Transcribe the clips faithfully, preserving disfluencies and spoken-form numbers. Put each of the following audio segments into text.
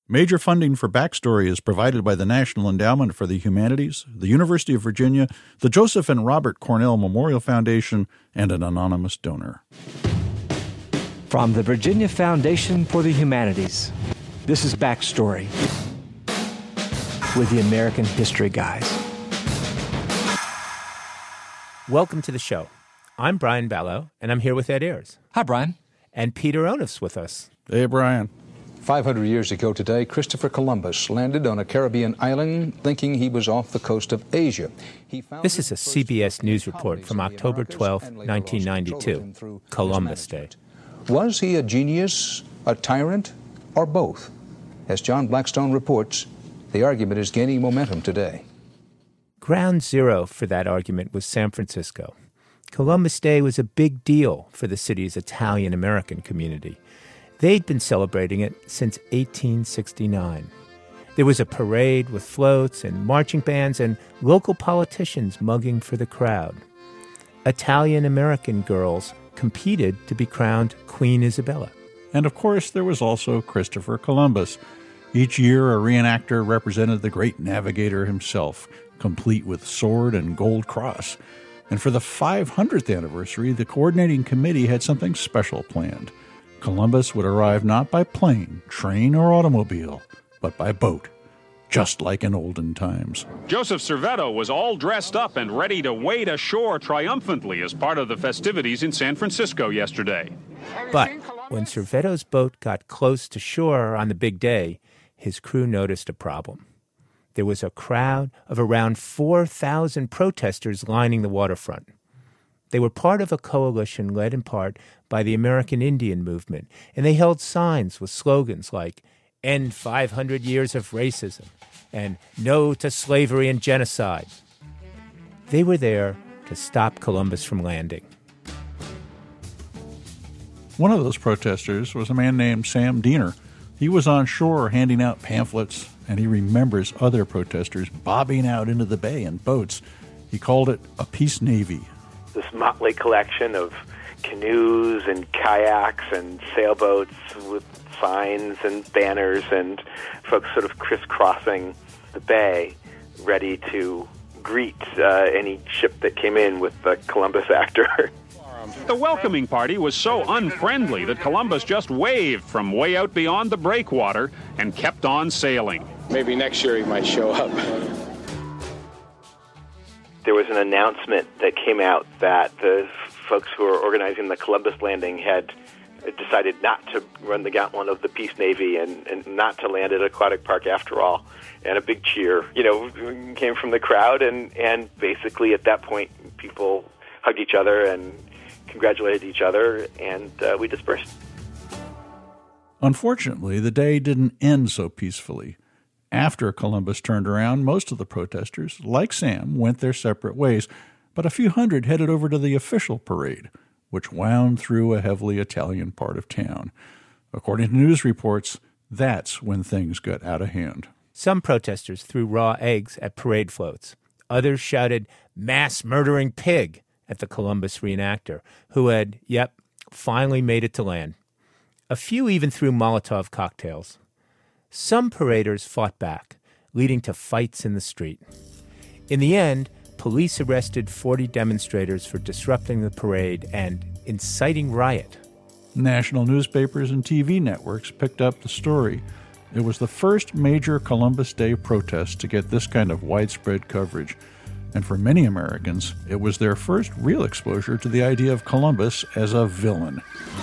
Major funding for Backstory is provided by the National Endowment for the Humanities, the University of Virginia, the Joseph and Robert Cornell Memorial Foundation, and an anonymous donor. From the Virginia Foundation for the Humanities, this is Backstory with the American History Guys. Welcome to the show. I'm Brian Ballo, and I'm here with Ed Ayers. Hi, Brian. And Peter Onuf's with us. Hey, Brian. five hundred years ago today, Christopher Columbus landed on a Caribbean island thinking he was off the coast of Asia. He found this is a C B S News report from October twelfth, nineteen ninety-two, Columbus Day. Was he a genius, a tyrant, or both? As John Blackstone reports, the argument is gaining momentum today. Ground zero for that argument was San Francisco. Columbus Day was a big deal for the city's Italian-American community. They'd been celebrating it since eighteen sixty-nine. There was a parade with floats and marching bands and local politicians mugging for the crowd. Italian-American girls competed to be crowned Queen Isabella. And of course, there was also Christopher Columbus. Each year, a reenactor represented the great navigator himself, complete with sword and gold cross. And for the five hundredth anniversary, the coordinating committee had something special planned. Columbus would arrive not by plane, train, or automobile, but by boat, just like in olden times. Joseph Servetto was all dressed up and ready to wade ashore triumphantly as part of the festivities in San Francisco yesterday. But when Servetto's boat got close to shore on the big day, his crew noticed a problem. There was a crowd of around four thousand protesters lining the waterfront. They were part of a coalition led in part by the American Indian movement, and they held signs with slogans like, "End five hundred years of racism," and "No to slavery and genocide." They were there to stop Columbus from landing. One of those protesters was a man named Sam Diener. He was on shore handing out pamphlets, and he remembers other protesters bobbing out into the bay in boats. He called it a peace navy. This motley collection of canoes and kayaks and sailboats with signs and banners and folks sort of crisscrossing the bay, ready to greet uh, any ship that came in with the Columbus actor. The welcoming party was so unfriendly that Columbus just waved from way out beyond the breakwater and kept on sailing. Maybe next year he might show up. There was an announcement that came out that the folks who were organizing the Columbus landing had decided not to run the gauntlet of the Peace Navy and, and not to land at Aquatic Park after all. And a big cheer, you know, came from the crowd. And, and basically at that point, people hugged each other and congratulated each other, and uh, we dispersed. Unfortunately, the day didn't end so peacefully. After Columbus turned around, most of the protesters, like Sam, went their separate ways, but a few hundred headed over to the official parade, which wound through a heavily Italian part of town. According to news reports, that's when things got out of hand. Some protesters threw raw eggs at parade floats. Others shouted, "Mass murdering pig," at the Columbus reenactor, who had, yep, finally made it to land. A few even threw Molotov cocktails. Some paraders fought back, leading to fights in the street. In the end, police arrested forty demonstrators for disrupting the parade and inciting riot. National newspapers and T V networks picked up the story. It was the first major Columbus Day protest to get this kind of widespread coverage. And for many Americans, it was their first real exposure to the idea of Columbus as a villain.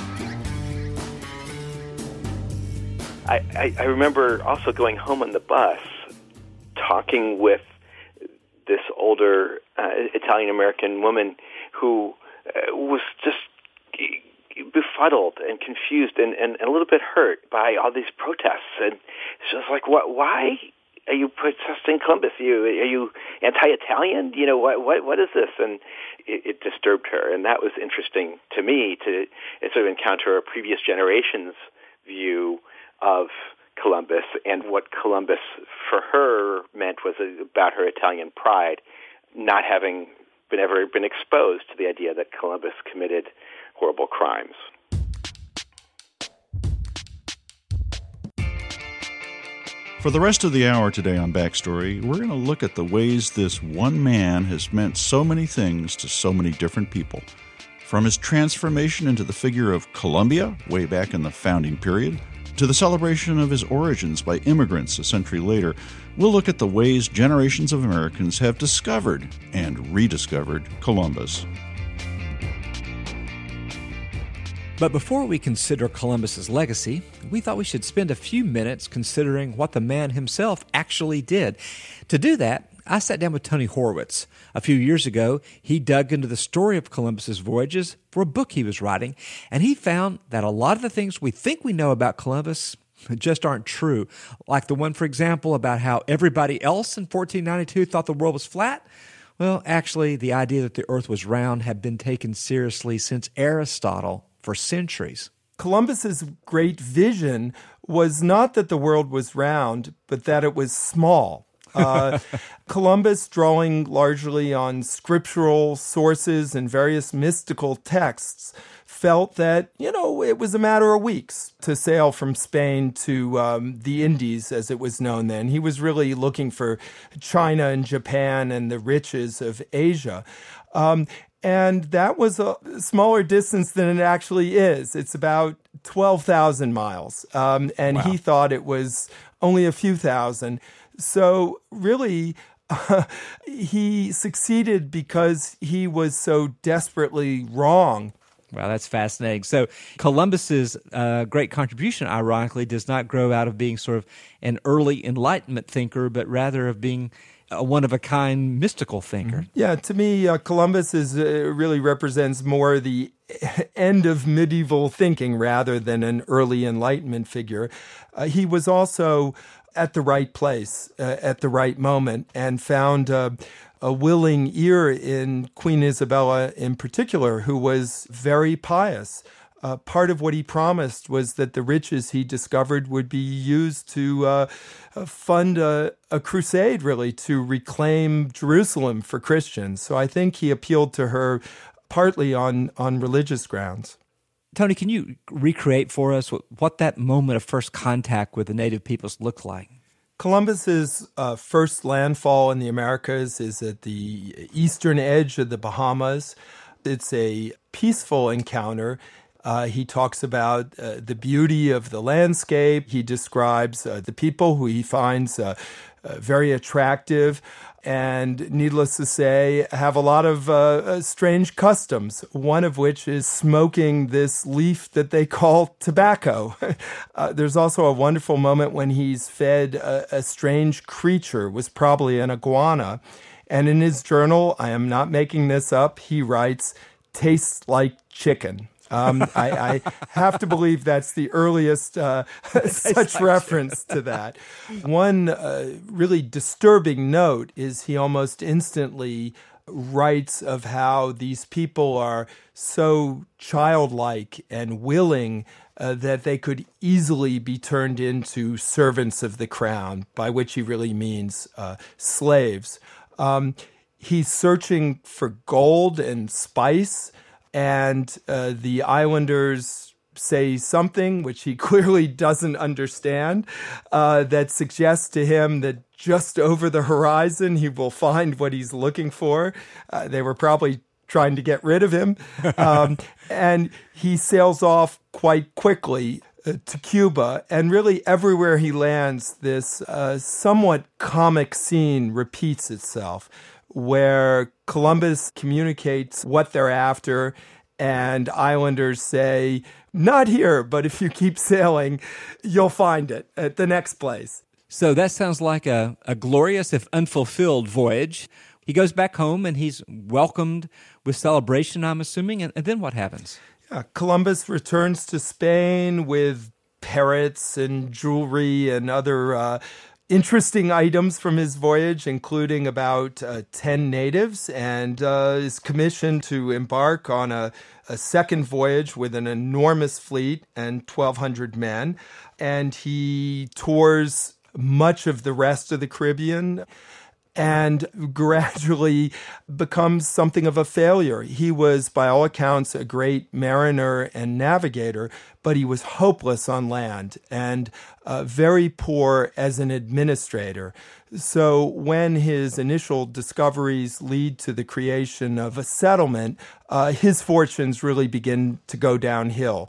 I, I, I remember also going home on the bus, talking with this older uh, Italian-American woman who uh, was just befuddled and confused and, and, and a little bit hurt by all these protests. And she was like, "What? Why are you protesting Columbus? Are you, are you anti-Italian? You know, what, what, what is this?" And it, it disturbed her. And that was interesting to me to sort of encounter a previous generation's view of Columbus, and what Columbus for her meant was about her Italian pride, not having been ever been exposed to the idea that Columbus committed horrible crimes. For the rest of the hour today on Backstory, we're going to look at the ways this one man has meant so many things to so many different people. From his transformation into the figure of Columbia, way back in the founding period, to the celebration of his origins by immigrants a century later, we'll look at the ways generations of Americans have discovered and rediscovered Columbus. But before we consider Columbus's legacy, we thought we should spend a few minutes considering what the man himself actually did. To do that, I sat down with Tony Horwitz. A few years ago, he dug into the story of Columbus's voyages for a book he was writing, and he found that a lot of the things we think we know about Columbus just aren't true. Like the one, for example, about how everybody else in fourteen ninety-two thought the world was flat. Well, actually, the idea that the earth was round had been taken seriously since Aristotle for centuries. Columbus's great vision was not that the world was round, but that it was small. Uh, Columbus, drawing largely on scriptural sources and various mystical texts, felt that, you know, it was a matter of weeks to sail from Spain to um, the Indies, as it was known then. He was really looking for China and Japan and the riches of Asia. Um, And that was a smaller distance than it actually is. It's about twelve thousand miles. Um, and wow. He thought it was only a few thousand. So really, uh, he succeeded because he was so desperately wrong. Wow, that's fascinating. So Columbus's uh, great contribution, ironically, does not grow out of being sort of an early Enlightenment thinker, but rather of being a one-of-a-kind mystical thinker. Yeah, to me, uh, Columbus is uh, really represents more the end of medieval thinking rather than an early Enlightenment figure. Uh, he was also at the right place uh, at the right moment and found uh, a willing ear in Queen Isabella in particular, who was very pious. Uh, part of what he promised was that the riches he discovered would be used to uh, fund a, a crusade, really, to reclaim Jerusalem for Christians. So I think he appealed to her partly on, on religious grounds. Tony, can you recreate for us what, what that moment of first contact with the native peoples looked like? Columbus's uh, first landfall in the Americas is at the eastern edge of the Bahamas. It's a peaceful encounter. Uh, he talks about uh, the beauty of the landscape. He describes uh, the people who he finds uh, uh, very attractive and, needless to say, have a lot of uh, strange customs, one of which is smoking this leaf that they call tobacco. uh, there's also a wonderful moment when he's fed a, a strange creature, was probably an iguana. And in his journal, I am not making this up, he writes, "Tastes like chicken." Um, I, I have to believe that's the earliest uh, such reference to that. One uh, really disturbing note is he almost instantly writes of how these people are so childlike and willing uh, that they could easily be turned into servants of the crown, by which he really means uh, slaves. Um, he's searching for gold and spice, and uh, the islanders say something which he clearly doesn't understand uh, that suggests to him that just over the horizon he will find what he's looking for. Uh, they were probably trying to get rid of him. Um, and he sails off quite quickly uh, to Cuba. And really everywhere he lands, this uh, somewhat comic scene repeats itself, where Columbus communicates what they're after, and islanders say, "Not here, but if you keep sailing, you'll find it at the next place." So that sounds like a, a glorious, if unfulfilled, voyage. He goes back home, and he's welcomed with celebration, I'm assuming, and, and then what happens? Yeah, Columbus returns to Spain with parrots and jewelry and other uh, interesting items from his voyage, including about uh, ten natives, and uh, is commissioned to embark on a, a second voyage with an enormous fleet and twelve hundred men. And he tours much of the rest of the Caribbean. and gradually becomes something of a failure. He was, by all accounts, a great mariner and navigator, but he was hopeless on land and uh, very poor as an administrator. So when his initial discoveries lead to the creation of a settlement, uh, his fortunes really begin to go downhill.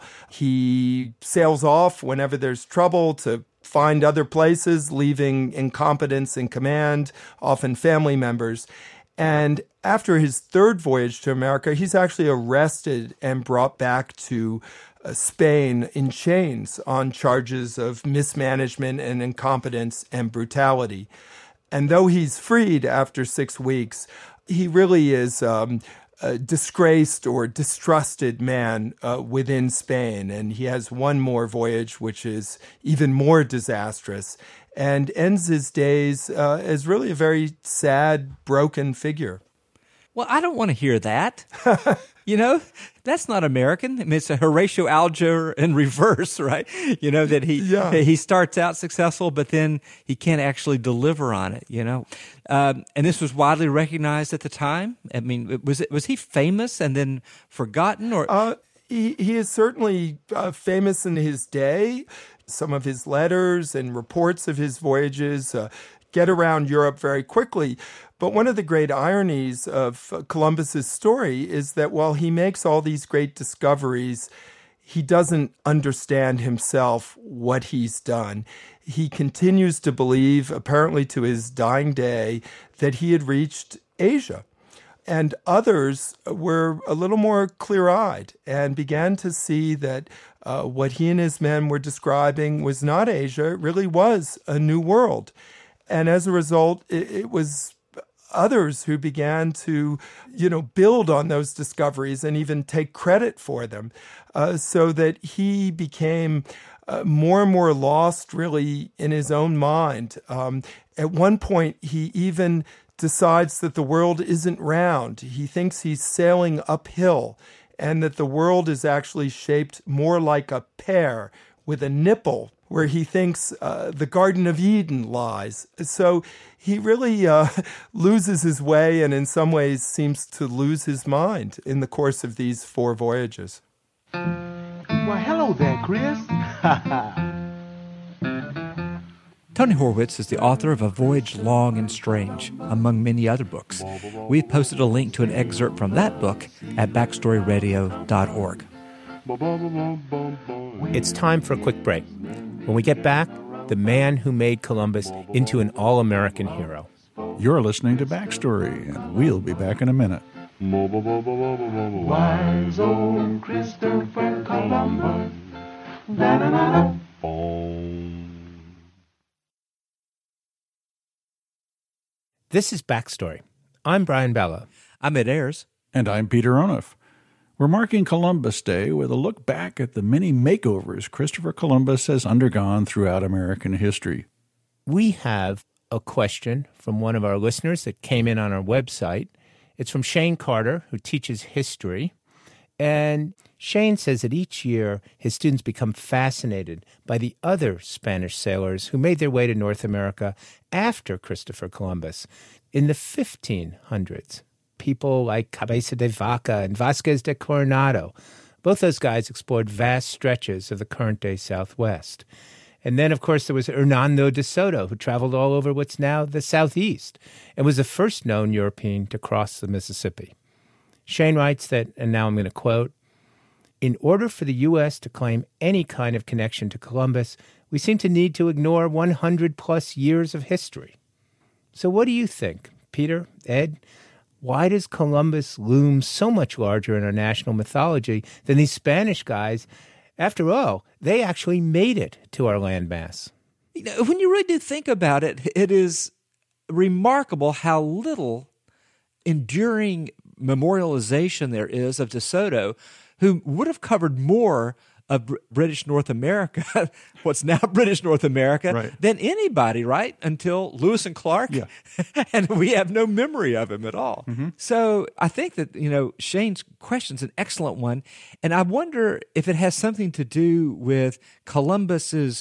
He sails off whenever there's trouble to find other places, leaving incompetence in command, often family members. And after his third voyage to America, he's actually arrested and brought back to uh, Spain in chains on charges of mismanagement and incompetence and brutality. And though he's freed after six weeks, he really is um, a disgraced or distrusted man uh, within Spain. And he has one more voyage, which is even more disastrous, and ends his days uh, as really a very sad, broken figure. Well, I don't want to hear that. You know, that's not American. I mean, it's a Horatio Alger in reverse, right? You know, that he yeah. he starts out successful, but then he can't actually deliver on it, you know. Um, and this was widely recognized at the time. I mean, was it was he famous and then forgotten? or? Uh, he, he is certainly uh, famous in his day. Some of his letters and reports of his voyages uh, get around Europe very quickly. But one of the great ironies of Columbus's story is that while he makes all these great discoveries, he doesn't understand himself what he's done. He continues to believe, apparently to his dying day, that he had reached Asia. And others were a little more clear-eyed and began to see that uh, what he and his men were describing was not Asia, it really was a new world. And as a result, it, it was others who began to, you know, build on those discoveries and even take credit for them, uh, so that he became uh, more and more lost, really, in his own mind. Um, at one point, he even decides that the world isn't round. He thinks he's sailing uphill, and that the world is actually shaped more like a pear with a nipple, where he thinks uh, the Garden of Eden lies. So he really uh, loses his way and in some ways seems to lose his mind in the course of these four voyages. Well, hello there, Chris. Tony Horwitz is the author of A Voyage Long and Strange, among many other books. We've posted a link to an excerpt from that book at backstory radio dot org. It's time for a quick break. When we get back, the man who made Columbus into an all-American hero. You're listening to Backstory, and we'll be back in a minute. Wise old Christopher Columbus. Da-da-da-da. This is Backstory. I'm Brian Bella. I'm Ed Ayers. And I'm Peter Onuf. We're marking Columbus Day with a look back at the many makeovers Christopher Columbus has undergone throughout American history. We have a question from one of our listeners that came in on our website. It's from Shane Carter, who teaches history. And Shane says that each year his students become fascinated by the other Spanish sailors who made their way to North America after Christopher Columbus in the fifteen hundreds. People like Cabeza de Vaca and Vasquez de Coronado. Both those guys explored vast stretches of the current-day Southwest. And then, of course, there was Hernando de Soto, who traveled all over what's now the Southeast and was the first known European to cross the Mississippi. Shane writes that, and now I'm going to quote, "In order for the U S to claim any kind of connection to Columbus, we seem to need to ignore one hundred plus years of history." So what do you think, Peter, Ed? Why does Columbus loom so much larger in our national mythology than these Spanish guys? After all, they actually made it to our landmass. You know, when you really do think about it, it is remarkable how little enduring memorialization there is of De Soto, who would have covered more of Br- British North America, what's now British North America, right, than anybody, right? Until Lewis and Clark. Yeah. And we have no memory of him at all. Mm-hmm. So I think that, you know, Shane's question's an excellent one. And I wonder if it has something to do with Columbus's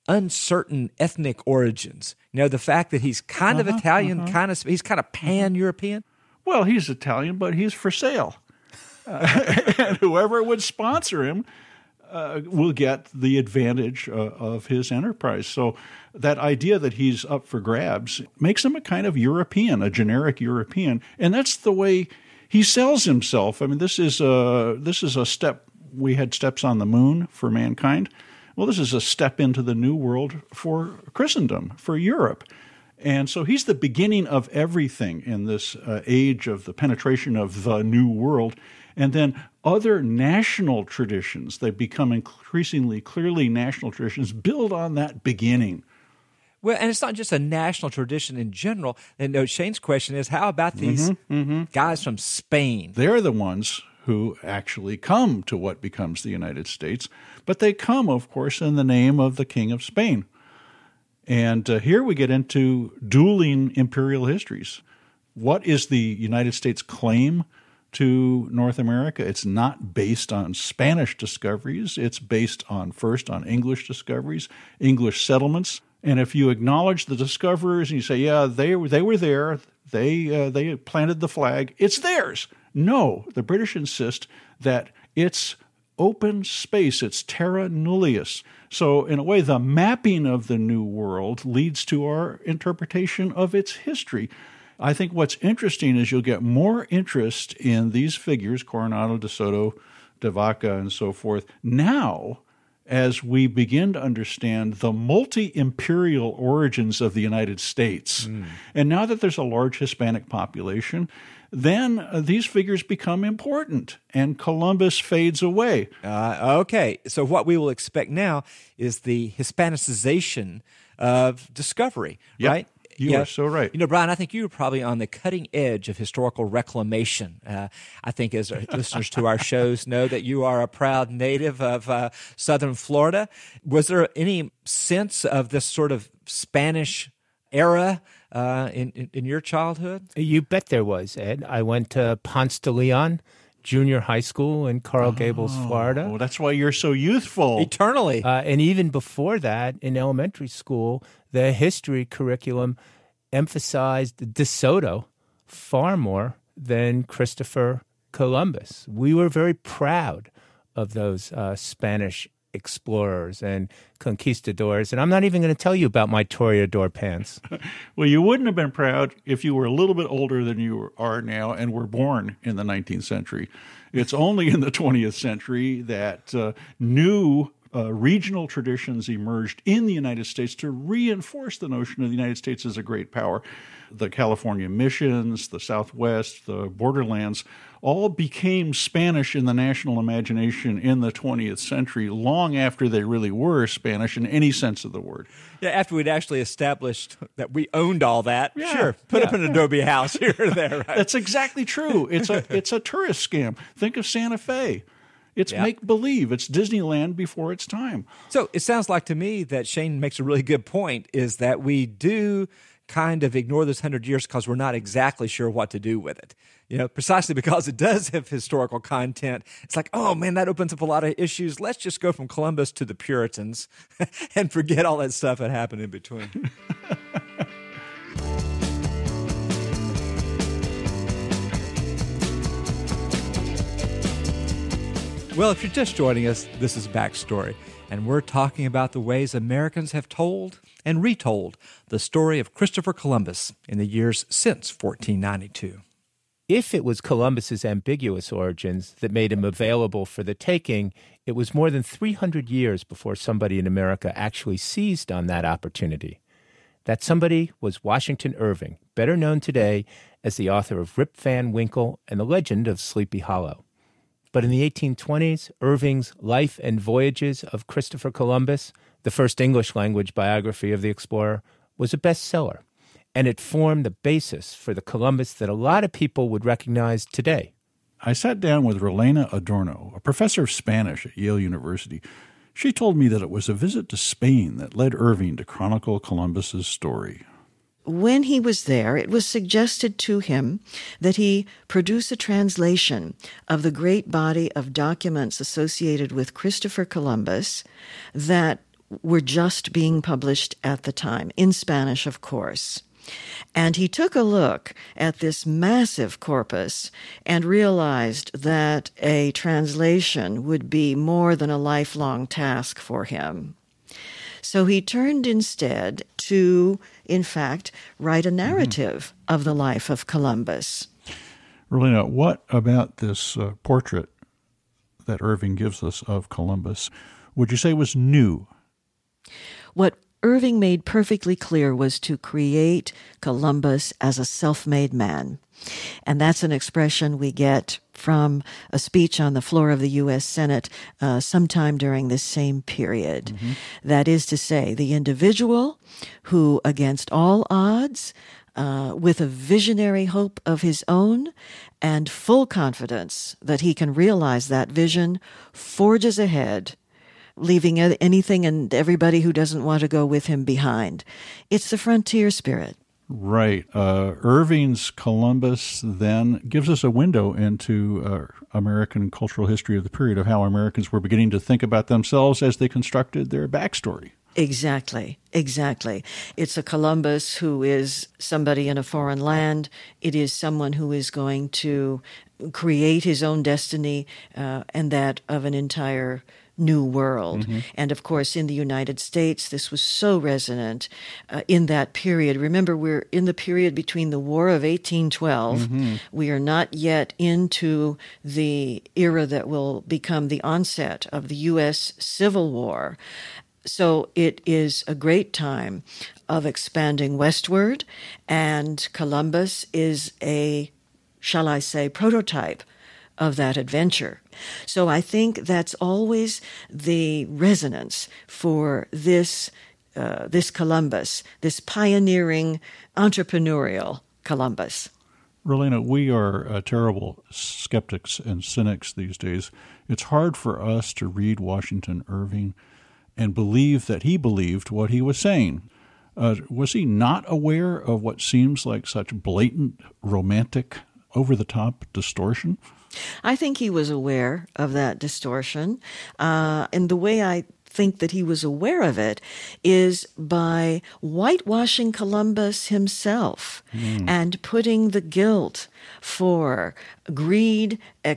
uncertain ethnic origins. You know, the fact that he's kind uh-huh, of Italian, uh-huh. kind of he's kind of pan-European. Well, he's Italian, but he's for sale. Uh, and whoever would sponsor him uh, will get the advantage uh, of his enterprise. So that idea that he's up for grabs makes him a kind of European, a generic European. And that's the way he sells himself. I mean, this is a, this is a step. We had steps on the moon for mankind. Well, this is a step into the new world for Christendom, for Europe. And so he's the beginning of everything in this uh, age of the penetration of the new world. And then other national traditions, they become increasingly clearly national traditions, build on that beginning. Well, and it's not just a national tradition in general. And no, Shane's question is, how about these mm-hmm, mm-hmm. guys from Spain? They're the ones who actually come to what becomes the United States. But they come, of course, in the name of the King of Spain. And uh, here we get into dueling imperial histories. What is the United States' claim to North America? It's not based on Spanish discoveries. It's based on, first, on English discoveries, English settlements. And if you acknowledge the discoverers and you say, yeah, they, they were there, they, uh, they planted the flag, it's theirs. No, the British insist that it's open space, it's terra nullius. So in a way, the mapping of the New World leads to our interpretation of its history. I think what's interesting is you'll get more interest in these figures, Coronado, De Soto, De Vaca, and so forth, now as we begin to understand the multi-imperial origins of the United States. Mm. And now that there's a large Hispanic population, then uh, these figures become important, and Columbus fades away. Uh, okay, so what we will expect now is the Hispanicization of discovery, yep. right? You yeah. are so right. You know, Brian, I think you were probably on the cutting edge of historical reclamation. Uh, I think as our listeners to our shows know that you are a proud native of uh, southern Florida. Was there any sense of this sort of Spanish era uh, in, in, in your childhood? You bet there was, Ed. I went to Ponce de Leon Junior High School in Coral oh, Gables, Florida. Oh, that's why you're so youthful. Eternally. Uh, and even before that, in elementary school, the history curriculum emphasized De Soto far more than Christopher Columbus. We were very proud of those uh, Spanish explorers and conquistadors. And I'm not even going to tell you about my Toreador pants. Well, you wouldn't have been proud if you were a little bit older than you are now and were born in the nineteenth century. It's only in the twentieth century that uh, new uh, regional traditions emerged in the United States to reinforce the notion of the United States as a great power. The California missions, the Southwest, the borderlands, all became Spanish in the national imagination in the twentieth century, long after they really were Spanish in any sense of the word. Yeah, after we'd actually established that we owned all that, yeah, sure, put yeah. up an adobe house here or there. Right? That's exactly true. It's a it's a tourist scam. Think of Santa Fe. It's yeah. make-believe. It's Disneyland before its time. So it sounds like to me that Shane makes a really good point, is that we do kind of ignore this hundred years because we're not exactly sure what to do with it. You know, precisely because it does have historical content. It's like, oh man, that opens up a lot of issues. Let's just go from Columbus to the Puritans and forget all that stuff that happened in between. Well, if you're just joining us, this is Backstory, and we're talking about the ways Americans have told and retold the story of Christopher Columbus in the years since fourteen ninety-two. If it was Columbus's ambiguous origins that made him available for the taking, it was more than three hundred years before somebody in America actually seized on that opportunity. That somebody was Washington Irving, better known today as the author of Rip Van Winkle and the Legend of Sleepy Hollow. But in the eighteen twenties, Irving's Life and Voyages of Christopher Columbus, the first English-language biography of the explorer, was a bestseller, and it formed the basis for the Columbus that a lot of people would recognize today. I sat down with Relena Adorno, a professor of Spanish at Yale University. She told me that it was a visit to Spain that led Irving to chronicle Columbus's story. When he was there, it was suggested to him that he produce a translation of the great body of documents associated with Christopher Columbus that were just being published at the time, in Spanish, of course. And he took a look at this massive corpus and realized that a translation would be more than a lifelong task for him. So he turned instead to, in fact, write a narrative mm-hmm. of the life of Columbus. Rollena, what about this uh, portrait that Irving gives us of Columbus would you say was new? What Irving made perfectly clear was to create Columbus as a self-made man. And that's an expression we get from a speech on the floor of the U S Senate uh, sometime during this same period. Mm-hmm. That is to say, the individual who, against all odds, uh, with a visionary hope of his own and full confidence that he can realize that vision, forges ahead, leaving anything and everybody who doesn't want to go with him behind. It's the frontier spirit. Right. Uh, Irving's Columbus then gives us a window into uh, American cultural history of the period, of how Americans were beginning to think about themselves as they constructed their backstory. Exactly, exactly. It's a Columbus who is somebody in a foreign land. It is someone who is going to create his own destiny uh, and that of an entire new world. Mm-hmm. And of course, in the United States, this was so resonant uh, in that period. Remember, we're in the period between the War of eighteen twelve. Mm-hmm. We are not yet into the era that will become the onset of the U S Civil War. So it is a great time of expanding westward, and Columbus is a, shall I say, prototype of that adventure. So I think that's always the resonance for this uh, this Columbus, this pioneering, entrepreneurial Columbus. Rollena, we are uh, terrible skeptics and cynics these days. It's hard for us to read Washington Irving and believe that he believed what he was saying. Uh, was he not aware of what seems like such blatant, romantic, over-the-top distortion? I think he was aware of that distortion. Uh, and the way I think that he was aware of it is by whitewashing Columbus himself mm. and putting the guilt for greed,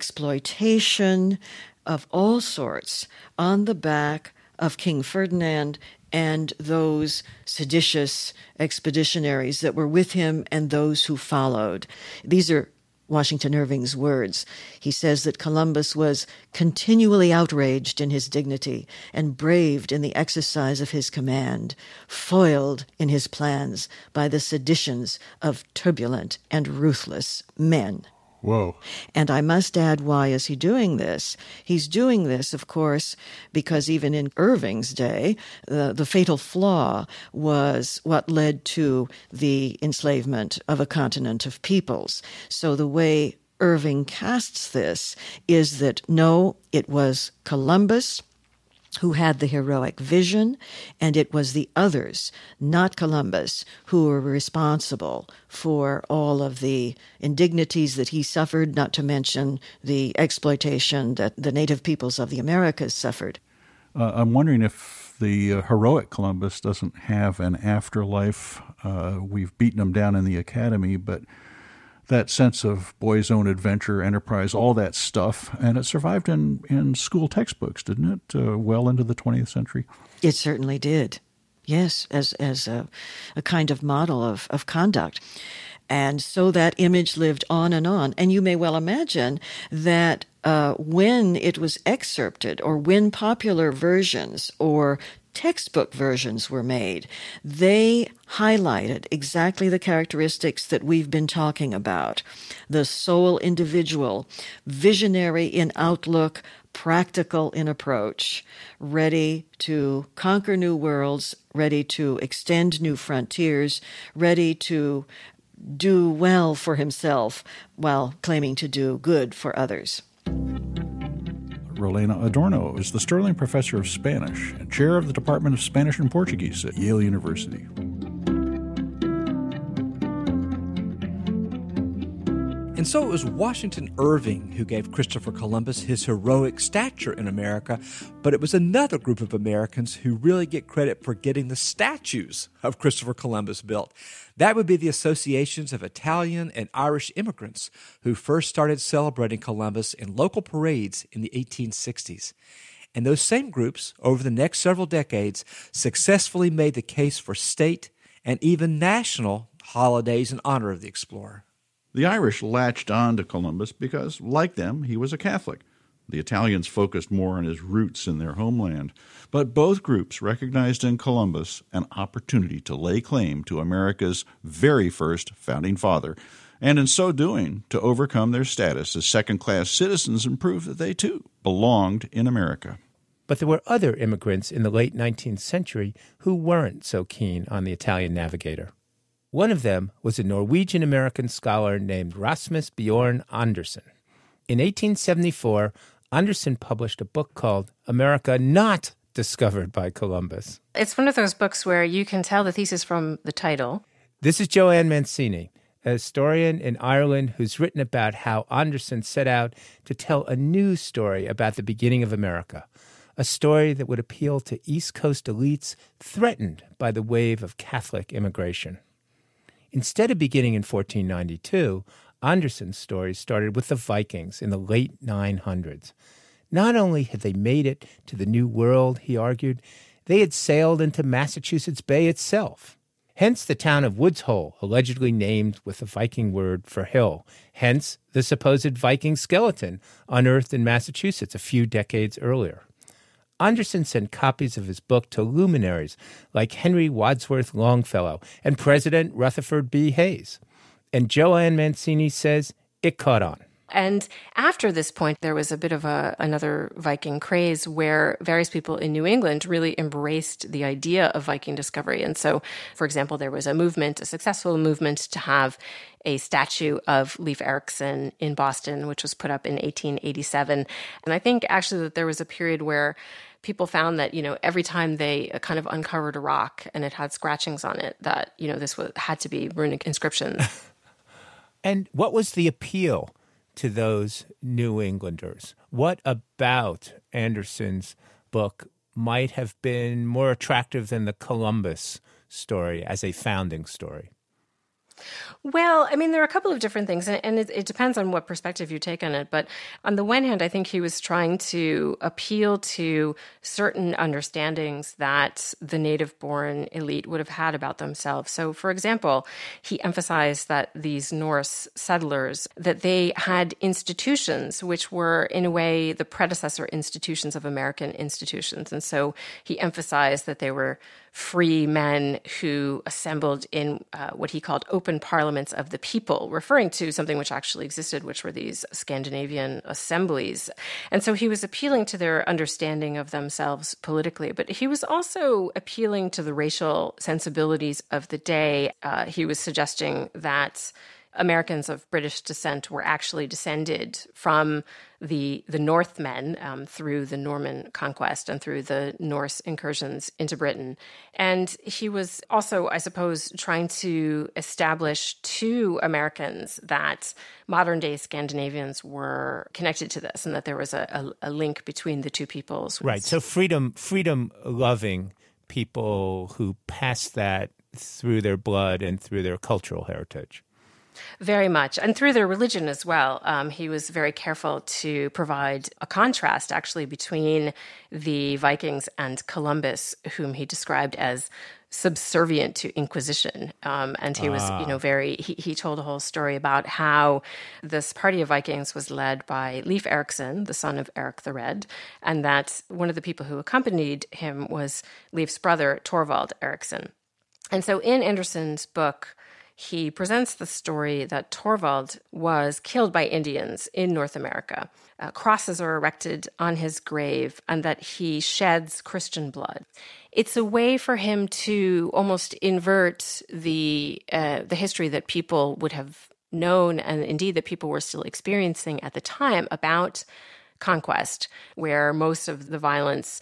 exploitation of all sorts on the back of King Ferdinand and those seditious expeditionaries that were with him and those who followed. These are Washington Irving's words. He says that Columbus was continually outraged in his dignity and braved in the exercise of his command, foiled in his plans by the seditions of turbulent and ruthless men. Whoa. And I must add, why is he doing this? He's doing this, of course, because even in Irving's day, uh, the fatal flaw was what led to the enslavement of a continent of peoples. So the way Irving casts this is that, no, it was Columbus who had the heroic vision, and it was the others, not Columbus, who were responsible for all of the indignities that he suffered, not to mention the exploitation that the native peoples of the Americas suffered. Uh, I'm wondering if the uh, heroic Columbus doesn't have an afterlife. Uh, we've beaten him down in the academy, but that sense of boy's own adventure, enterprise, all that stuff, and it survived in, in school textbooks, didn't it, uh, well into the twentieth century? It certainly did, yes, as as a, a kind of model of, of conduct. And so that image lived on and on. And you may well imagine that uh, when it was excerpted, or when popular versions or textbook versions were made, they highlighted exactly the characteristics that we've been talking about. The sole individual, visionary in outlook, practical in approach, ready to conquer new worlds, ready to extend new frontiers, ready to do well for himself while claiming to do good for others. Rollena Adorno is the Sterling Professor of Spanish and Chair of the Department of Spanish and Portuguese at Yale University. And so it was Washington Irving who gave Christopher Columbus his heroic stature in America, but it was another group of Americans who really get credit for getting the statues of Christopher Columbus built. That would be the associations of Italian and Irish immigrants who first started celebrating Columbus in local parades in the eighteen sixties. And those same groups, over the next several decades, successfully made the case for state and even national holidays in honor of the explorer. The Irish latched on to Columbus because, like them, he was a Catholic. The Italians focused more on his roots in their homeland. But both groups recognized in Columbus an opportunity to lay claim to America's very first founding father, and in so doing, to overcome their status as second-class citizens and prove that they, too, belonged in America. But there were other immigrants in the late nineteenth century who weren't so keen on the Italian navigator. One of them was a Norwegian-American scholar named Rasmus Bjorn Andersen. In eighteen seventy-four, Andersen published a book called America Not Discovered by Columbus. It's one of those books where you can tell the thesis from the title. This is Joanne Mancini, a historian in Ireland who's written about how Andersen set out to tell a new story about the beginning of America, a story that would appeal to East Coast elites threatened by the wave of Catholic immigration. Instead of beginning in fourteen ninety-two, Andersen's story started with the Vikings in the late nine hundreds. Not only had they made it to the New World, he argued, they had sailed into Massachusetts Bay itself. Hence the town of Woods Hole, allegedly named with the Viking word for hill. Hence the supposed Viking skeleton unearthed in Massachusetts a few decades earlier. Andersen sent copies of his book to luminaries like Henry Wadsworth Longfellow and President Rutherford B. Hayes. And Joanne Mancini says it caught on. And after this point, there was a bit of a, another Viking craze where various people in New England really embraced the idea of Viking discovery. And so, for example, there was a movement, a successful movement to have a statue of Leif Erikson in Boston, which was put up in eighteen eighty-seven. And I think actually that there was a period where people found that, you know, every time they kind of uncovered a rock and it had scratchings on it, that, you know, this was, had to be runic inscriptions. And what was the appeal to those New Englanders? What about Andersen's book might have been more attractive than the Columbus story as a founding story? Well, I mean, there are a couple of different things, and, and it, it depends on what perspective you take on it. But on the one hand, I think he was trying to appeal to certain understandings that the native-born elite would have had about themselves. So, for example, he emphasized that these Norse settlers, that they had institutions which were, in a way, the predecessor institutions of American institutions. And so he emphasized that they were free men who assembled in uh, what he called open parliaments of the people, referring to something which actually existed, which were these Scandinavian assemblies. And so he was appealing to their understanding of themselves politically, but he was also appealing to the racial sensibilities of the day. Uh, he was suggesting that Americans of British descent were actually descended from the the Northmen um, through the Norman conquest and through the Norse incursions into Britain. And he was also, I suppose, trying to establish to Americans that modern-day Scandinavians were connected to this and that there was a, a, a link between the two peoples. Right, so freedom, freedom-loving people who pass that through their blood and through their cultural heritage. Very much. And through their religion as well. Um, he was very careful to provide a contrast, actually, between the Vikings and Columbus, whom he described as subservient to Inquisition. Um, and he was, ah. you know, very, he, he told a whole story about how this party of Vikings was led by Leif Erikson, the son of Eric the Red, and that one of the people who accompanied him was Leif's brother, Torvald Eriksson. And so in Andersen's book, he presents the story that Torvald was killed by Indians in North America. Uh, crosses are erected on his grave, and that he sheds Christian blood. It's a way for him to almost invert the uh, the history that people would have known, and indeed that people were still experiencing at the time about conquest, where most of the violence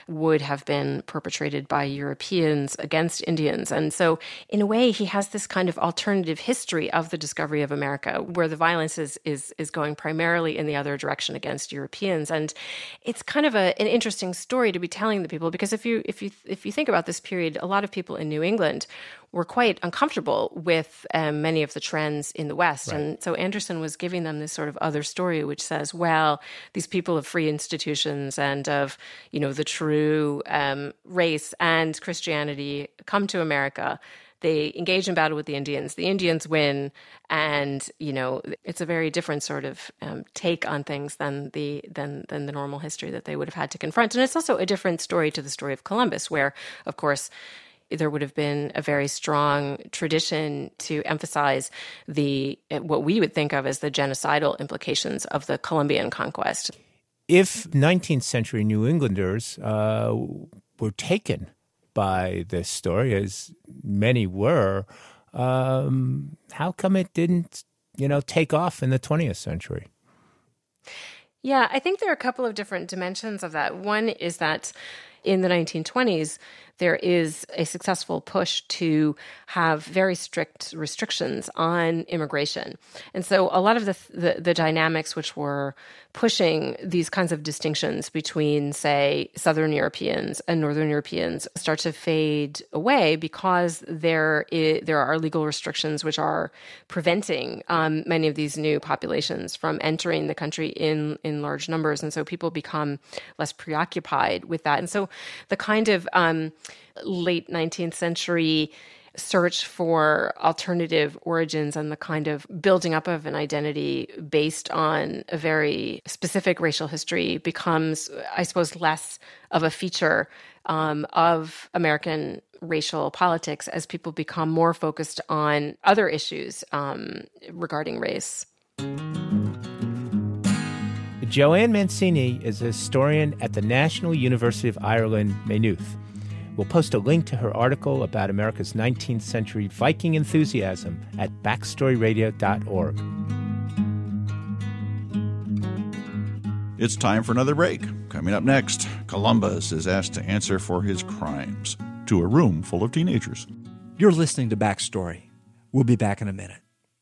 would have been perpetrated by Europeans against Indians. And so, in a way, he has this kind of alternative history of the discovery of America, where the violence is is, is going primarily in the other direction against Europeans. And it's kind of a, an interesting story to be telling the people, because if you if you if you think about this period, a lot of people in New England were quite uncomfortable with um, many of the trends in the West. Right. And so Anderson was giving them this sort of other story, which says, well, these people of free institutions and of, you know, the true um, race and Christianity come to America. They engage in battle with the Indians. The Indians win, and you know it's a very different sort of um, take on things than the than than the normal history that they would have had to confront. And it's also a different story to the story of Columbus, where, of course, there would have been a very strong tradition to emphasize the what we would think of as the genocidal implications of the Columbian conquest. If nineteenth century New Englanders uh, were taken by this story, as many were, um, how come it didn't, you know, take off in the twentieth century? Yeah, I think there are a couple of different dimensions of that. One is that in the nineteen twenties, there is a successful push to have very strict restrictions on immigration. And so a lot of the, the, the dynamics which were pushing these kinds of distinctions between, say, Southern Europeans and Northern Europeans start to fade away, because there is, there are legal restrictions which are preventing um, many of these new populations from entering the country in, in large numbers. And so people become less preoccupied with that. And so the kind of um, late nineteenth century search for alternative origins and the kind of building up of an identity based on a very specific racial history becomes, I suppose, less of a feature um, of American racial politics as people become more focused on other issues um, regarding race. Joanne Mancini is a historian at the National University of Ireland, Maynooth. We'll post a link to her article about America's nineteenth century Viking enthusiasm at backstory radio dot org. It's time for another break. Coming up next, Columbus is asked to answer for his crimes to a room full of teenagers. You're listening to Backstory. We'll be back in a minute.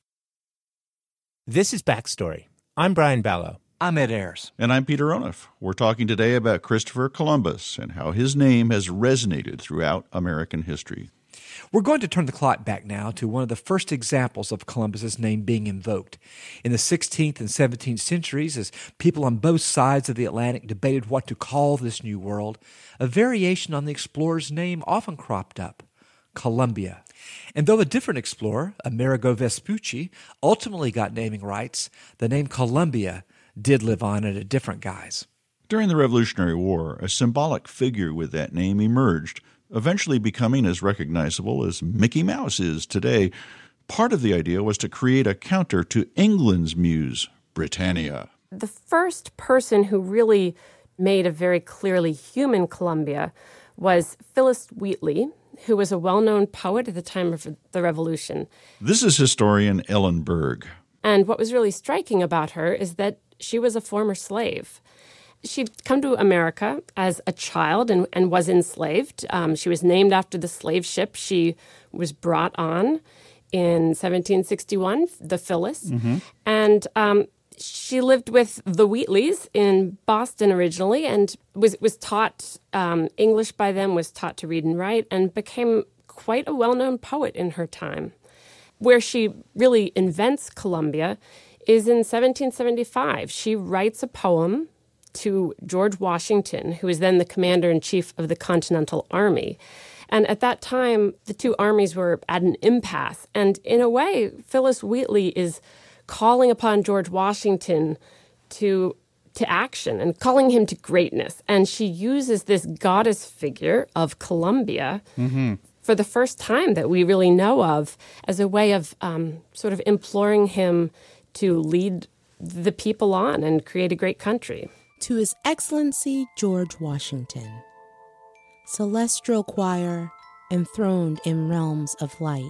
This is Backstory. I'm Brian Ballow. I'm Ed Ayers. And I'm Peter Onuf. We're talking today about Christopher Columbus and how his name has resonated throughout American history. We're going to turn the clock back now to one of the first examples of Columbus's name being invoked. In the sixteenth and seventeenth centuries, as people on both sides of the Atlantic debated what to call this new world, a variation on the explorer's name often cropped up: Columbia. And though a different explorer, Amerigo Vespucci, ultimately got naming rights, the name Columbia did live on in a different guise. During the Revolutionary War, a symbolic figure with that name emerged, eventually becoming as recognizable as Mickey Mouse is today. Part of the idea was to create a counter to England's muse, Britannia. The first person who really made a very clearly human Columbia was Phyllis Wheatley, who was a well-known poet at the time of the Revolution. This is historian Ellen Berg. And what was really striking about her is that she was a former slave. She'd come to America as a child and, and was enslaved. Um, she was named after the slave ship she was brought on in seventeen sixty-one, the Phyllis. Mm-hmm. And um, she lived with the Wheatleys in Boston originally and was, was taught um, English by them, was taught to read and write, and became quite a well-known poet in her time. Where she really invents Columbia is in seventeen seventy-five. She writes a poem to George Washington, who was then the commander-in-chief of the Continental Army. And at that time, the two armies were at an impasse. And in a way, Phyllis Wheatley is calling upon George Washington to, to action and calling him to greatness. And she uses this goddess figure of Columbia mm-hmm. for the first time that we really know of as a way of um, sort of imploring him to lead the people on and create a great country. To His Excellency George Washington, celestial choir enthroned in realms of light,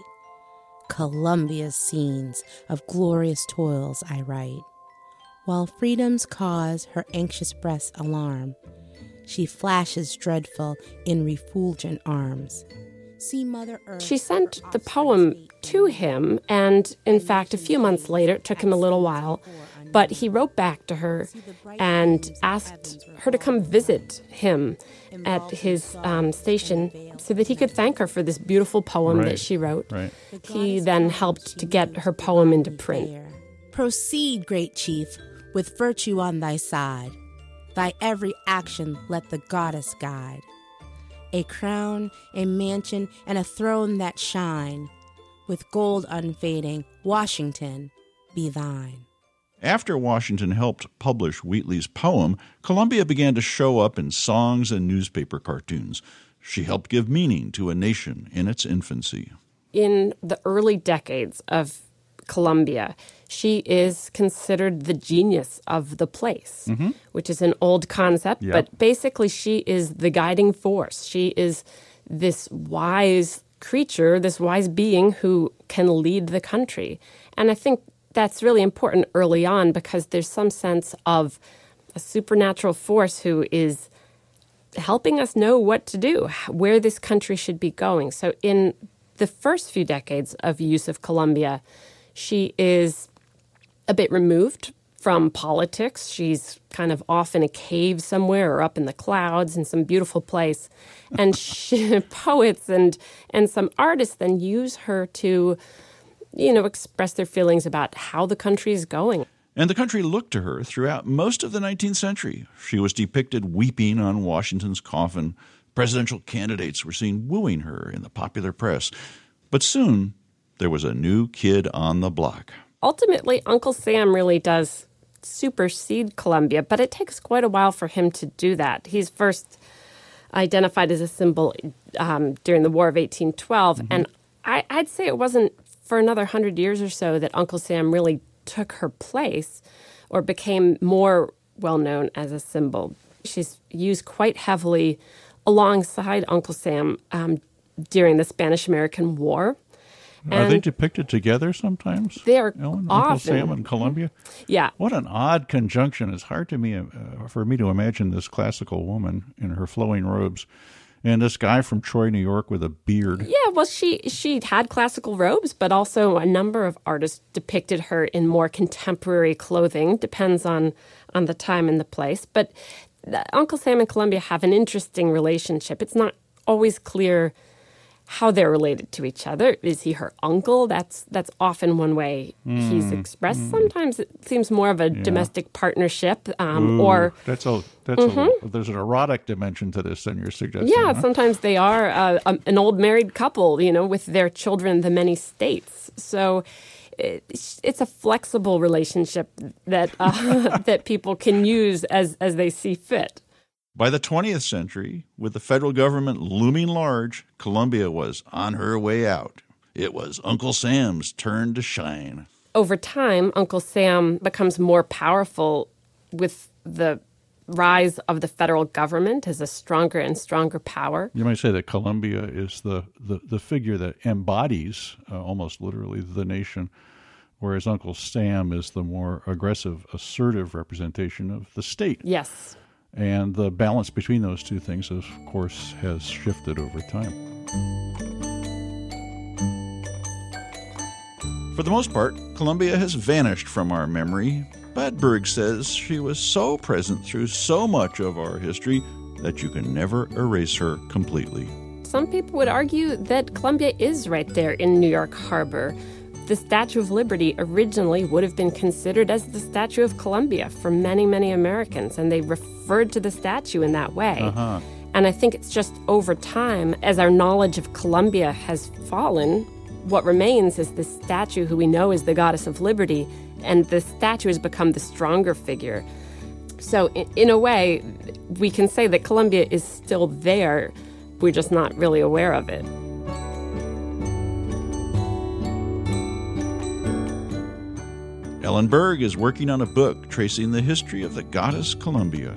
Columbia's scenes of glorious toils I write, while freedom's cause her anxious breast alarm, she flashes dreadful in refulgent arms. See Mother Earth. She sent the poem to him, and in fact, a few months later, it took him a little while, but he wrote back to her and asked her to come visit him at his um, station so that he could thank her for this beautiful poem right. that she wrote. Right. He then helped to get her poem into print. Proceed, great chief, with virtue on thy side. Thy every action let the goddess guide. A crown, a mansion, and a throne that shine, with gold unfading, Washington, be thine. After Washington helped publish Wheatley's poem, Columbia began to show up in songs and newspaper cartoons. She helped give meaning to a nation in its infancy. In the early decades of Columbia, she is considered the genius of the place, mm-hmm. which is an old concept, yep. but basically she is the guiding force. She is this wise creature, this wise being who can lead the country. And I think that's really important early on because there's some sense of a supernatural force who is helping us know what to do, where this country should be going. So in the first few decades of use of Columbia, she is a bit removed from politics. She's kind of off in a cave somewhere or up in the clouds in some beautiful place. And she, poets and, and some artists then use her to, you know, express their feelings about how the country is going. And the country looked to her throughout most of the nineteenth century. She was depicted weeping on Washington's coffin. Presidential candidates were seen wooing her in the popular press. But soon, there was a new kid on the block. Ultimately, Uncle Sam really does supersede Columbia, but it takes quite a while for him to do that. He's first identified as a symbol um, during the War of eighteen twelve, mm-hmm. and I, I'd say it wasn't for another hundred years or so that Uncle Sam really took her place or became more well-known as a symbol. She's used quite heavily alongside Uncle Sam um, during the Spanish-American War. And are they depicted together sometimes? They are Ellen, often. Uncle Sam and Columbia? Yeah. What an odd conjunction. It's hard to me uh, for me to imagine this classical woman in her flowing robes and this guy from Troy, New York with a beard. Yeah, well, she she had classical robes, but also a number of artists depicted her in more contemporary clothing. Depends on, on the time and the place. But the, Uncle Sam and Columbia have an interesting relationship. It's not always clear how they're related to each other. Is he her uncle? That's that's often one way mm, he's expressed. Mm. Sometimes it seems more of a yeah. domestic partnership, um, Ooh, or that's a that's mm-hmm. a, there's an erotic dimension to this than you're suggesting. Yeah, huh? sometimes they are uh, um, an old married couple, you know, with their children, the many states. So it, it's a flexible relationship that uh, that people can use as as they see fit. By the twentieth century, with the federal government looming large, Columbia was on her way out. It was Uncle Sam's turn to shine. Over time, Uncle Sam becomes more powerful with the rise of the federal government as a stronger and stronger power. You might say that Columbia is the, the, the figure that embodies, uh, almost literally, the nation, whereas Uncle Sam is the more aggressive, assertive representation of the state. Yes. And the balance between those two things, of course, has shifted over time. For the most part, Columbia has vanished from our memory, but Berg says she was so present through so much of our history that you can never erase her completely. Some people would argue that Columbia is right there in New York Harbor. The Statue of Liberty originally would have been considered as the Statue of Columbia for many, many Americans, and they referred to the statue in that way. Uh-huh. And I think it's just over time, as our knowledge of Columbia has fallen, what remains is this statue who we know is the goddess of liberty, and the statue has become the stronger figure. So in, in a way, we can say that Columbia is still there. We're just not really aware of it. Ellen Berg is working on a book tracing the history of the goddess Columbia.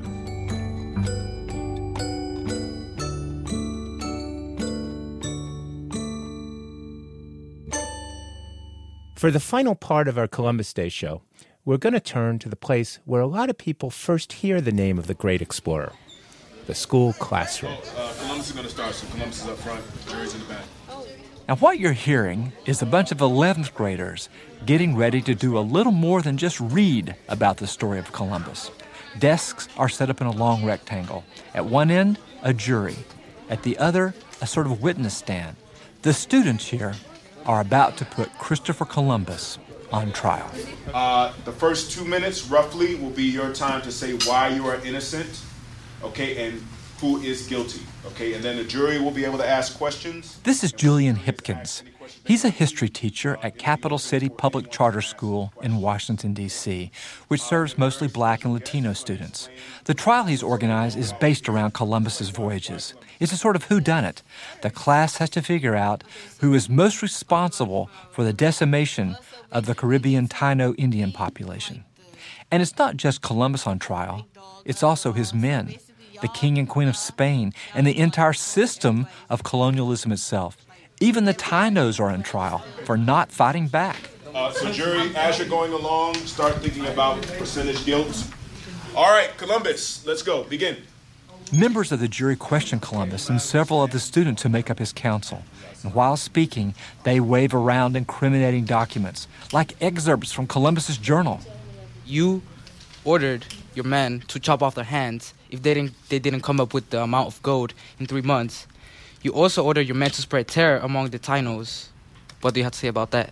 For the final part of our Columbus Day show, we're going to turn to the place where a lot of people first hear the name of the great explorer. the school classroom. Uh, Columbus is going to start, so Columbus is up front, jury's in the back. Now, what you're hearing is a bunch of eleventh graders getting ready to do a little more than just read about the story of Columbus. Desks are set up in a long rectangle. At one end, a jury. At the other, a sort of witness stand. The students here are about to put Christopher Columbus on trial. Uh, the first two minutes, roughly, will be your time to say why you are innocent, okay, and who is guilty, okay? And then the jury will be able to ask questions. This is Julian Hipkins. He's a history teacher at Capital City Public Charter School in Washington, D C, which serves mostly black and Latino students. The trial he's organized is based around Columbus's voyages. It's a sort of whodunit. The class has to figure out who is most responsible for the decimation of the Caribbean Taino Indian population. And it's not just Columbus on trial. It's also his men, the King and Queen of Spain, and the entire system of colonialism itself. Even the Tainos are on trial for not fighting back. Uh, so jury, as you're going along, start thinking about percentage guilt. All right, Columbus, let's go. Begin. Members of the jury question Columbus and several of the students who make up his council. And while speaking, they wave around incriminating documents, like excerpts from Columbus's journal. You ordered your men to chop off their hands if they didn't, they didn't come up with the amount of gold in three months. You also ordered your men to spread terror among the Tainos. What do you have to say about that?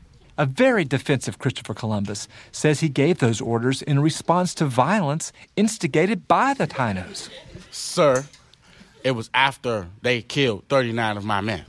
A very defensive Christopher Columbus says he gave those orders in response to violence instigated by the Tainos. Sir, it was after they killed thirty-nine of my men.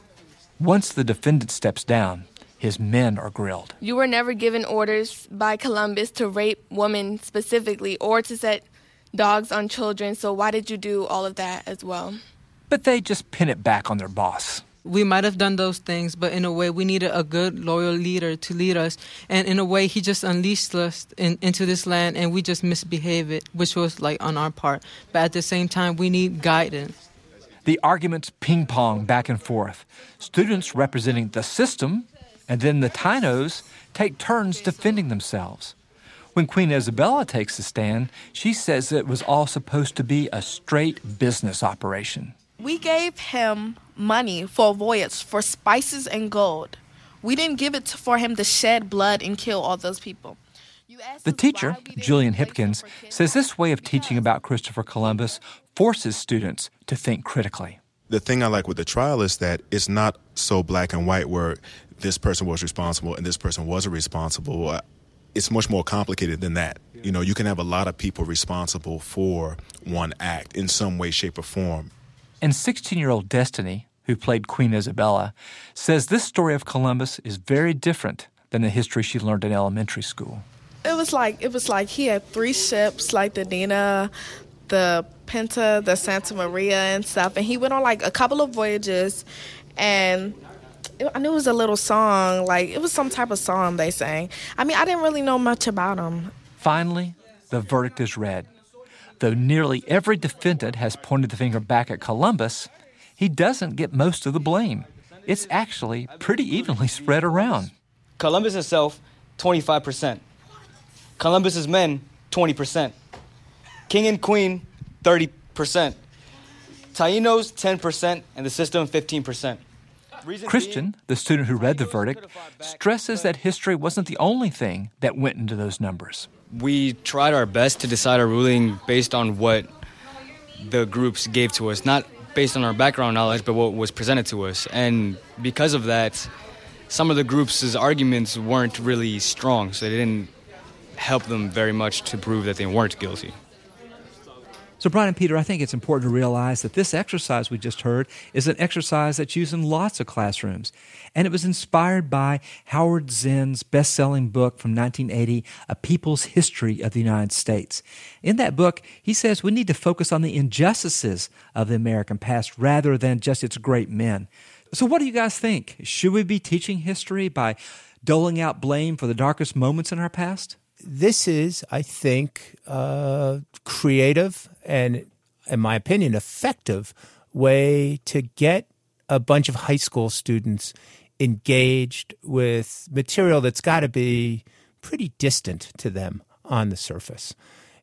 Once the defendant steps down, his men are grilled. You were never given orders by Columbus to rape women specifically or to set dogs on children, so why did you do all of that as well? But they just pin it back on their boss. We might have done those things, but in a way, we needed a good, loyal leader to lead us. And in a way, he just unleashed us in, into this land, and we just misbehaved it, which was like on our part. But at the same time, we need guidance. The arguments ping-pong back and forth. Students representing the system, and then the Tainos, take turns defending themselves. When Queen Isabella takes the stand, she says it was all supposed to be a straight business operation. We gave him money for a voyage for spices and gold. We didn't give it to, for him to shed blood and kill all those people. The teacher, Julian Hipkins, says this way of teaching about Christopher Columbus forces students to think critically. The thing I like with the trial is that it's not so black and white where this person was responsible and this person wasn't responsible. It's much more complicated than that. You know, you can have a lot of people responsible for one act in some way, shape, or form. And sixteen-year-old Destiny, who played Queen Isabella, says this story of Columbus is very different than the history she learned in elementary school. It was like it was like he had three ships, like the Nina, the Pinta, the Santa Maria, and stuff. And he went on like a couple of voyages, and it, I knew it was a little song, like it was some type of song they sang. I mean, I didn't really know much about him. Finally, the verdict is read. Though nearly every defendant has pointed the finger back at Columbus, he doesn't get most of the blame. It's actually pretty evenly spread around. Columbus himself, twenty-five percent. Columbus's men, twenty percent. King and Queen, thirty percent. Tainos, ten percent, and the system, fifteen percent. Christian, the student who read the verdict, stresses that history wasn't the only thing that went into those numbers. We tried our best to decide our ruling based on what the groups gave to us, not based on our background knowledge, but what was presented to us. And because of that, some of the groups' arguments weren't really strong, so they didn't help them very much to prove that they weren't guilty. So, Brian and Peter, I think it's important to realize that this exercise we just heard is an exercise that's used in lots of classrooms. And it was inspired by Howard Zinn's best-selling book from nineteen eighty, A People's History of the United States. In that book, he says we need to focus on the injustices of the American past rather than just its great men. So what do you guys think? Should we be teaching history by doling out blame for the darkest moments in our past? This is, I think, uh, creative and, in my opinion, effective way to get a bunch of high school students engaged with material that's got to be pretty distant to them on the surface.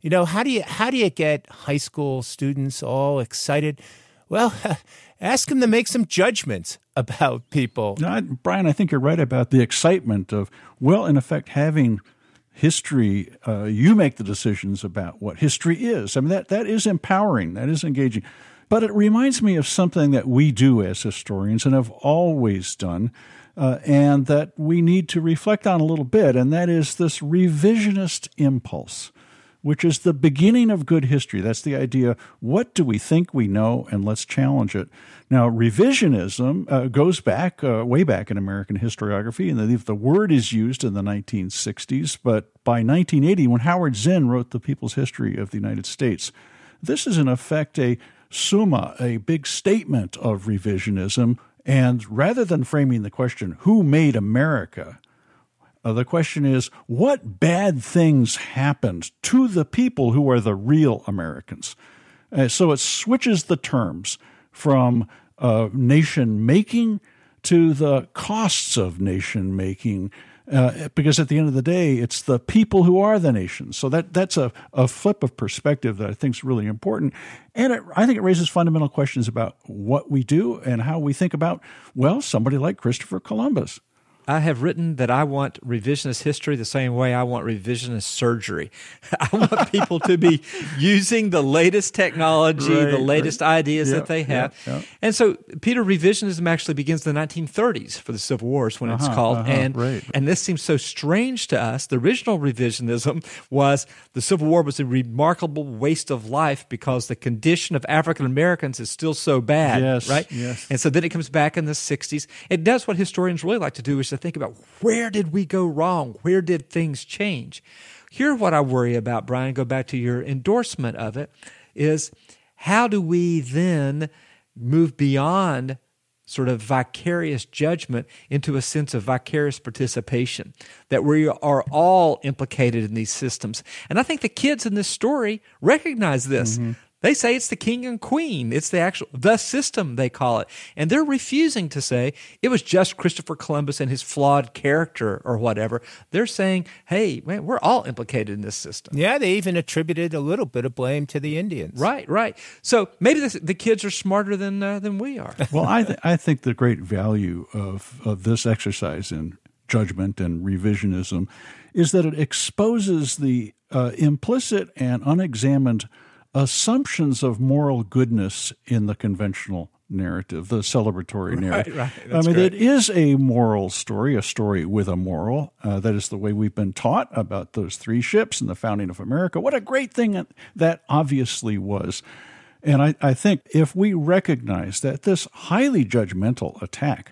You know, how do you how do you get high school students all excited? Well, ask them to make some judgments about people. No, I, Brian, I think you're right about the excitement of, well, in effect, having history. Uh, you make the decisions about what history is. I mean, that that is empowering. That is engaging. But it reminds me of something that we do as historians and have always done, uh, and that we need to reflect on a little bit, and that is this revisionist impulse, which is the beginning of good history. That's the idea, what do we think we know, and let's challenge it. Now, revisionism uh, goes back, uh, way back in American historiography, and the, the word is used in the nineteen sixties, but by nineteen eighty, when Howard Zinn wrote The People's History of the United States, this is in effect a summa, a big statement of revisionism, and rather than framing the question, who made America, Uh, the question is, what bad things happened to the people who are the real Americans? Uh, so it switches the terms from uh, nation-making to the costs of nation-making, uh, because at the end of the day, it's the people who are the nation. So that that's a, a flip of perspective that I think is really important. And it, I think it raises fundamental questions about what we do and how we think about, well, somebody like Christopher Columbus. I have written that I want revisionist history the same way I want revisionist surgery. I want people to be using the latest technology, right, the latest right. ideas yeah, that they have. Yeah, yeah. And so, Peter, revisionism actually begins in the nineteen thirties for the Civil War is when uh-huh, it's called. Uh-huh, and, right. and this seems so strange to us. The original revisionism was the Civil War was a remarkable waste of life because the condition of African Americans is still so bad, yes, right? Yes. And so then it comes back in the sixties. It does what historians really like to do, is to think about, where did we go wrong? Where did things change? Here, what I worry about, Brian, go back to your endorsement of it, is how do we then move beyond sort of vicarious judgment into a sense of vicarious participation, that we are all implicated in these systems? And I think the kids in this story recognize this. Mm-hmm. They say it's the king and queen. It's the actual, the system, they call it. And they're refusing to say it was just Christopher Columbus and his flawed character or whatever. They're saying, hey, man, we're all implicated in this system. Yeah, they even attributed a little bit of blame to the Indians. Right, right. So maybe this, the kids are smarter than uh, than we are. Well, I, th- I think the great value of, of this exercise in judgment and revisionism is that it exposes the uh, implicit and unexamined assumptions of moral goodness in the conventional narrative, the celebratory narrative. Right, right. That's I mean, great. it is a moral story, a story with a moral. Uh, that is the way we've been taught about those three ships and the founding of America. What a great thing that obviously was. And I, I think if we recognize that this highly judgmental attack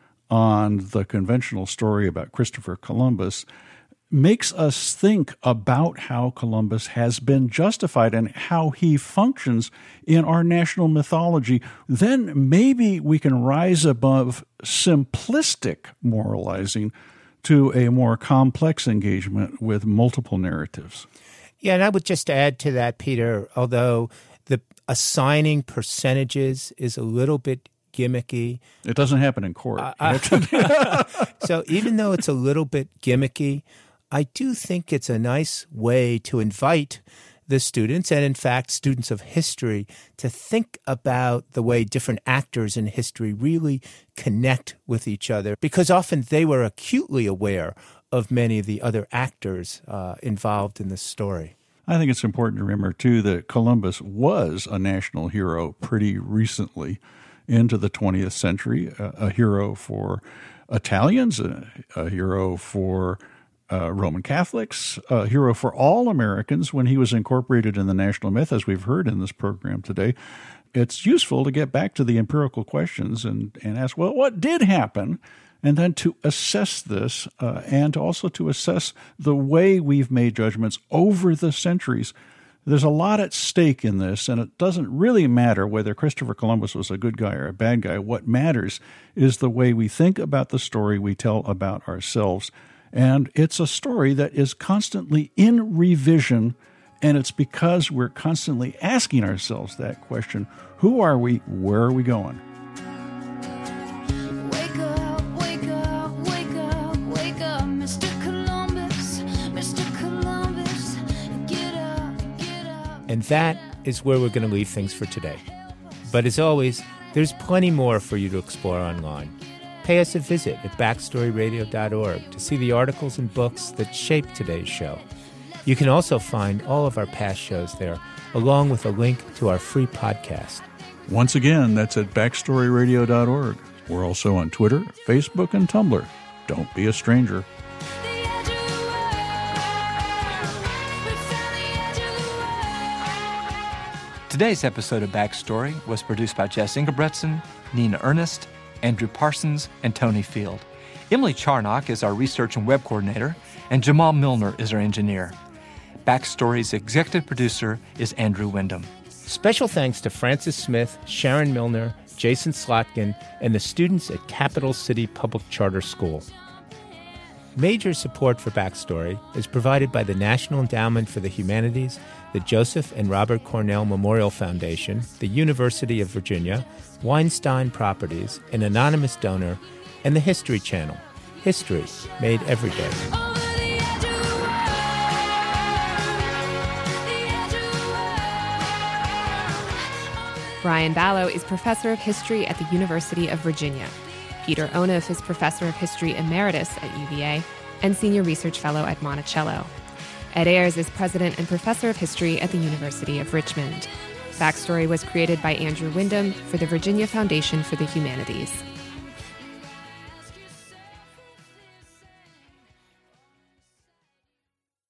on the conventional story about Christopher Columbus makes us think about how Columbus has been justified and how he functions in our national mythology, then maybe we can rise above simplistic moralizing to a more complex engagement with multiple narratives. Yeah, and I would just add to that, Peter, although the assigning percentages is a little bit gimmicky. It doesn't happen in court. Uh, uh, so even though it's a little bit gimmicky, I do think it's a nice way to invite the students, and in fact, students of history, to think about the way different actors in history really connect with each other, because often they were acutely aware of many of the other actors uh, involved in the story. I think it's important to remember, too, that Columbus was a national hero pretty recently into the twentieth century, a, a hero for Italians, a, a hero for Uh, Roman Catholics, a hero for all Americans when he was incorporated in the national myth, as we've heard in this program today. It's useful to get back to the empirical questions and, and ask, well, what did happen? And then to assess this uh, and also to assess the way we've made judgments over the centuries. There's a lot at stake in this, and it doesn't really matter whether Christopher Columbus was a good guy or a bad guy. What matters is the way we think about the story we tell about ourselves. And it's a story that is constantly in revision, and it's because we're constantly asking ourselves that question, who are we, where are we going? Wake up, wake up, wake up, wake up, Mister Columbus, Mister Columbus, get up, get And that is where we're going to leave things for today. But as always, there's plenty more for you to explore online. Pay us a visit at backstory radio dot org to see the articles and books that shaped today's show. You can also find all of our past shows there, along with a link to our free podcast. Once again, that's at backstory radio dot org. We're also on Twitter, Facebook, and Tumblr. Don't be a stranger. Today's episode of Backstory was produced by Jess Ingebretson, Nina Ernest, Andrew Parsons, and Tony Field. Emily Charnock is our research and web coordinator, and Jamal Milner is our engineer. Backstory's executive producer is Andrew Wyndham. Special thanks to Francis Smith, Sharon Milner, Jason Slotkin, and the students at Capital City Public Charter School. Major support for Backstory is provided by the National Endowment for the Humanities, the Joseph and Robert Cornell Memorial Foundation, the University of Virginia, Weinstein Properties, an anonymous donor, and the History Channel. History made every day. Brian Ballo is professor of history at the University of Virginia. Peter Onuf is professor of history emeritus at U V A and senior research fellow at Monticello. Ed Ayers is president and professor of history at the University of Richmond. Backstory was created by Andrew Wyndham for the Virginia Foundation for the Humanities.